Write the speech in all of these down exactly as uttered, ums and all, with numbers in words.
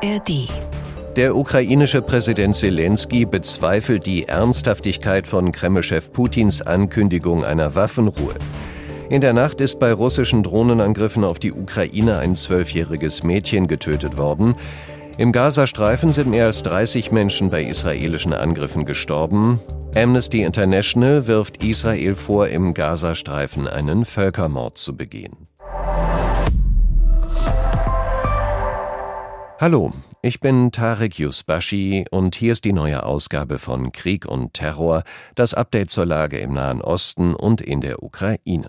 A R D. Der ukrainische Präsident Selenskyj bezweifelt die Ernsthaftigkeit von Kreml-Chef Putins Ankündigung einer Waffenruhe. In der Nacht ist bei russischen Drohnenangriffen auf die Ukraine ein zwölfjähriges Mädchen getötet worden. Im Gazastreifen sind mehr als dreißig Menschen bei israelischen Angriffen gestorben. Amnesty International wirft Israel vor, im Gazastreifen einen Völkermord zu begehen. Hallo, ich bin Tarek Yusbashi und hier ist die neue Ausgabe von Krieg und Terror, das Update zur Lage im Nahen Osten und in der Ukraine.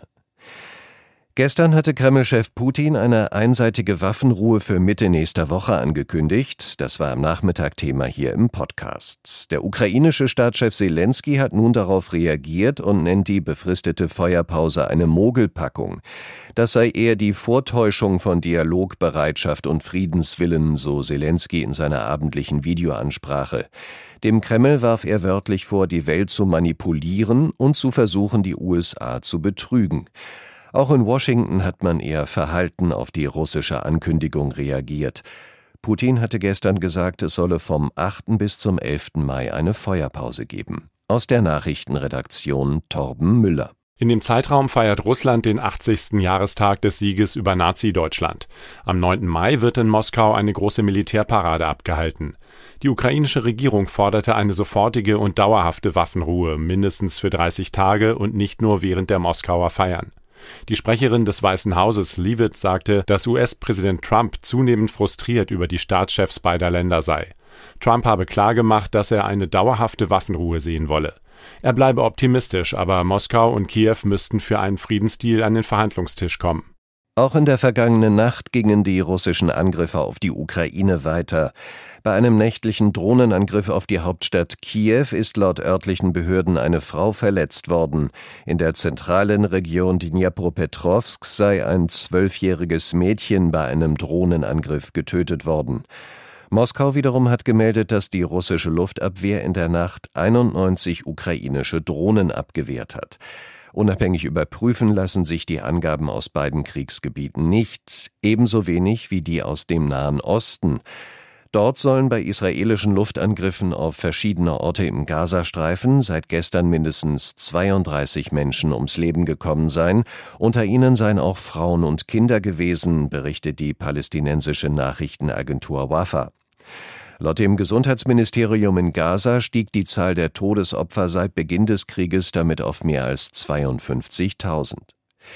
Gestern hatte Kreml-Chef Putin eine einseitige Waffenruhe für Mitte nächster Woche angekündigt. Das war am Nachmittag Thema hier im Podcast. Der ukrainische Staatschef Selenskyj hat nun darauf reagiert und nennt die befristete Feuerpause eine Mogelpackung. Das sei eher die Vortäuschung von Dialogbereitschaft und Friedenswillen, so Selenskyj in seiner abendlichen Videoansprache. Dem Kreml warf er wörtlich vor, die Welt zu manipulieren und zu versuchen, die U S A zu betrügen. Auch in Washington hat man eher verhalten auf die russische Ankündigung reagiert. Putin hatte gestern gesagt, es solle vom achten bis zum elften Mai eine Feuerpause geben. Aus der Nachrichtenredaktion Torben Müller. In dem Zeitraum feiert Russland den achtzigsten Jahrestag des Sieges über Nazi-Deutschland. Am neunten Mai wird in Moskau eine große Militärparade abgehalten. Die ukrainische Regierung forderte eine sofortige und dauerhafte Waffenruhe, mindestens für dreißig Tage und nicht nur während der Moskauer Feiern. Die Sprecherin des Weißen Hauses, Leavitt, sagte, dass U S-Präsident Trump zunehmend frustriert über die Staatschefs beider Länder sei. Trump habe klargemacht, dass er eine dauerhafte Waffenruhe sehen wolle. Er bleibe optimistisch, aber Moskau und Kiew müssten für einen Friedensdeal an den Verhandlungstisch kommen. Auch in der vergangenen Nacht gingen die russischen Angriffe auf die Ukraine weiter. Bei einem nächtlichen Drohnenangriff auf die Hauptstadt Kiew ist laut örtlichen Behörden eine Frau verletzt worden. In der zentralen Region Dnipropetrovsk sei ein zwölfjähriges Mädchen bei einem Drohnenangriff getötet worden. Moskau wiederum hat gemeldet, dass die russische Luftabwehr in der Nacht einundneunzig ukrainische Drohnen abgewehrt hat. Unabhängig überprüfen lassen sich die Angaben aus beiden Kriegsgebieten nicht, ebenso wenig wie die aus dem Nahen Osten. Dort sollen bei israelischen Luftangriffen auf verschiedene Orte im Gazastreifen seit gestern mindestens zweiunddreißig Menschen ums Leben gekommen sein. Unter ihnen seien auch Frauen und Kinder gewesen, berichtet die palästinensische Nachrichtenagentur Wafa. Laut dem Gesundheitsministerium in Gaza stieg die Zahl der Todesopfer seit Beginn des Krieges damit auf mehr als zweiundfünfzigtausend.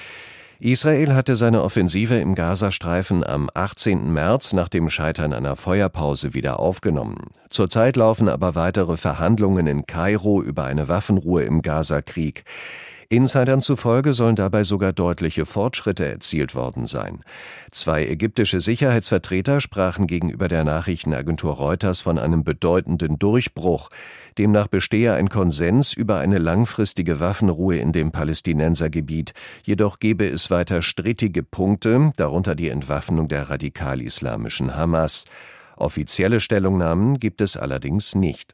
Israel hatte seine Offensive im Gazastreifen am achtzehnten März nach dem Scheitern einer Feuerpause wieder aufgenommen. Zurzeit laufen aber weitere Verhandlungen in Kairo über eine Waffenruhe im Gazakrieg. Insidern zufolge sollen dabei sogar deutliche Fortschritte erzielt worden sein. Zwei ägyptische Sicherheitsvertreter sprachen gegenüber der Nachrichtenagentur Reuters von einem bedeutenden Durchbruch. Demnach bestehe ein Konsens über eine langfristige Waffenruhe in dem Palästinensergebiet. Jedoch gebe es weiter strittige Punkte, darunter die Entwaffnung der radikal-islamischen Hamas. Offizielle Stellungnahmen gibt es allerdings nicht.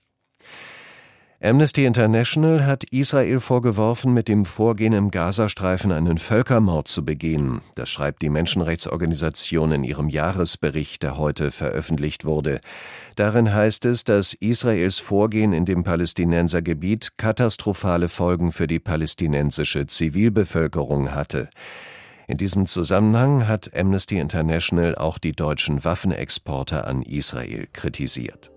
Amnesty International hat Israel vorgeworfen, mit dem Vorgehen im Gazastreifen einen Völkermord zu begehen. Das schreibt die Menschenrechtsorganisation in ihrem Jahresbericht, der heute veröffentlicht wurde. Darin heißt es, dass Israels Vorgehen in dem Palästinensergebiet katastrophale Folgen für die palästinensische Zivilbevölkerung hatte. In diesem Zusammenhang hat Amnesty International auch die deutschen Waffenexporte an Israel kritisiert.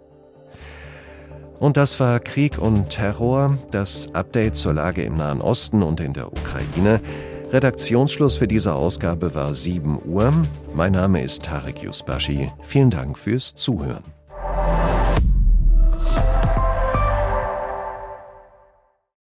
Und das war Krieg und Terror, das Update zur Lage im Nahen Osten und in der Ukraine. Redaktionsschluss für diese Ausgabe war sieben Uhr. Mein Name ist Tarek Yusbashi. Vielen Dank fürs Zuhören.